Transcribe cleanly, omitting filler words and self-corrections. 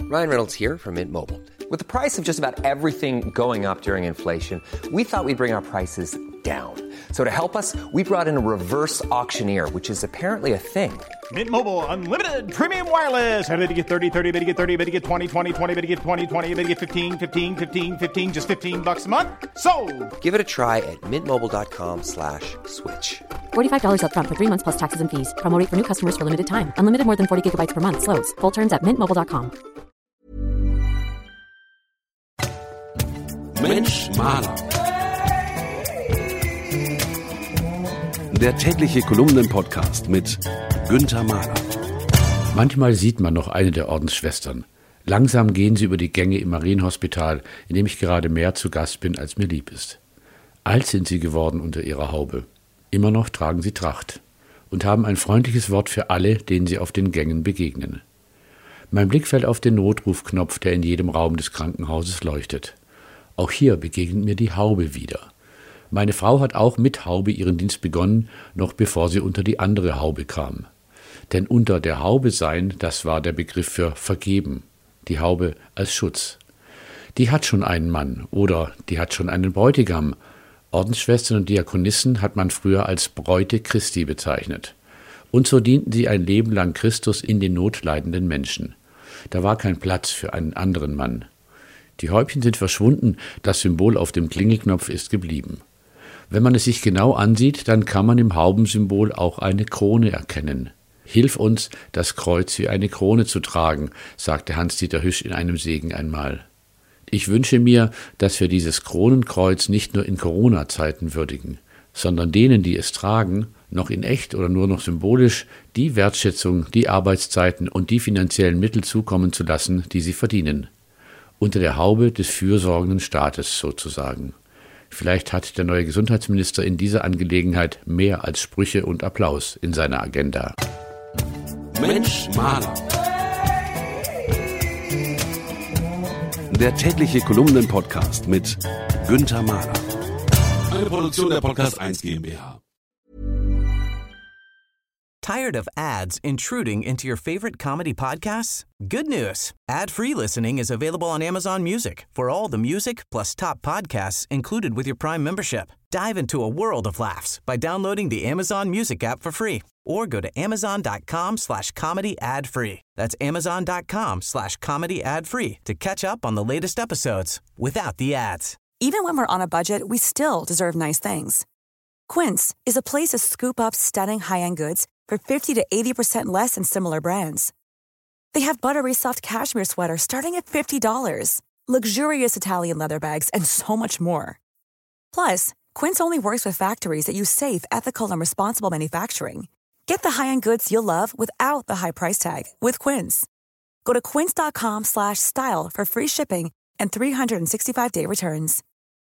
Ryan Reynolds here from Mint Mobile. With the price of just about everything going up during inflation, we thought we'd bring our prices down. So to help us, we brought in a reverse auctioneer, which is apparently a thing. Mint Mobile Unlimited Premium Wireless. How to get 30, 30, bit to get 30, bit to get 20, 20, 20, bit to get 20, 20, bit to get 15, 15, 15, 15, just $15 a month? Sold! Give it a try at mintmobile.com/switch. $45 up front for 3 months plus taxes and fees. Promo rate for new customers for limited time. Unlimited more than 40 gigabytes per month. Slows full terms at mintmobile.com. Mensch Maler. Der tägliche Kolumnen-Podcast mit Günther Mahler. Manchmal sieht man noch eine der Ordensschwestern. Langsam gehen sie über die Gänge im Marienhospital, in dem ich gerade mehr zu Gast bin, als mir lieb ist. Alt sind sie geworden unter ihrer Haube. Immer noch tragen sie Tracht und haben ein freundliches Wort für alle, denen sie auf den Gängen begegnen. Mein Blick fällt auf den Notrufknopf, der in jedem Raum des Krankenhauses leuchtet. Auch hier begegnet mir die Haube wieder. Meine Frau hat auch mit Haube ihren Dienst begonnen, noch bevor sie unter die andere Haube kam. Denn unter der Haube sein, das war der Begriff für vergeben, die Haube als Schutz. Die hat schon einen Mann oder die hat schon einen Bräutigam. Ordensschwestern und Diakonissen hat man früher als Bräute Christi bezeichnet. Und so dienten sie ein Leben lang Christus in den notleidenden Menschen. Da war kein Platz für einen anderen Mann. Die Häubchen sind verschwunden, das Symbol auf dem Klingelknopf ist geblieben. Wenn man es sich genau ansieht, dann kann man im Haubensymbol auch eine Krone erkennen. Hilf uns, das Kreuz wie eine Krone zu tragen, sagte Hans-Dieter Hüsch in einem Segen einmal. Ich wünsche mir, dass wir dieses Kronenkreuz nicht nur in Corona-Zeiten würdigen, sondern denen, die es tragen, noch in echt oder nur noch symbolisch, die Wertschätzung, die Arbeitszeiten und die finanziellen Mittel zukommen zu lassen, die sie verdienen. Unter der Haube des fürsorgenden Staates sozusagen. Vielleicht hat der neue Gesundheitsminister in dieser Angelegenheit mehr als Sprüche und Applaus in seiner Agenda. Mensch Maler. Der tägliche Kolumnen-Podcast mit Günther Mahler. Eine Produktion der Podcast 1 GmbH. Tired of ads intruding into your favorite comedy podcasts? Good news. Ad-free listening is available on Amazon Music for all the music plus top podcasts included with your Prime membership. Dive into a world of laughs by downloading the Amazon Music app for free or go to amazon.com/comedy ad-free. That's amazon.com/comedy ad-free to catch up on the latest episodes without the ads. Even when we're on a budget, we still deserve nice things. Quince is a place to scoop up stunning high-end goods for 50 to 80% less than similar brands. They have buttery soft cashmere sweaters starting at $50, luxurious Italian leather bags, and so much more. Plus, Quince only works with factories that use safe, ethical, and responsible manufacturing. Get the high-end goods you'll love without the high price tag with Quince. Go to quince.com/style for free shipping and 365-day returns.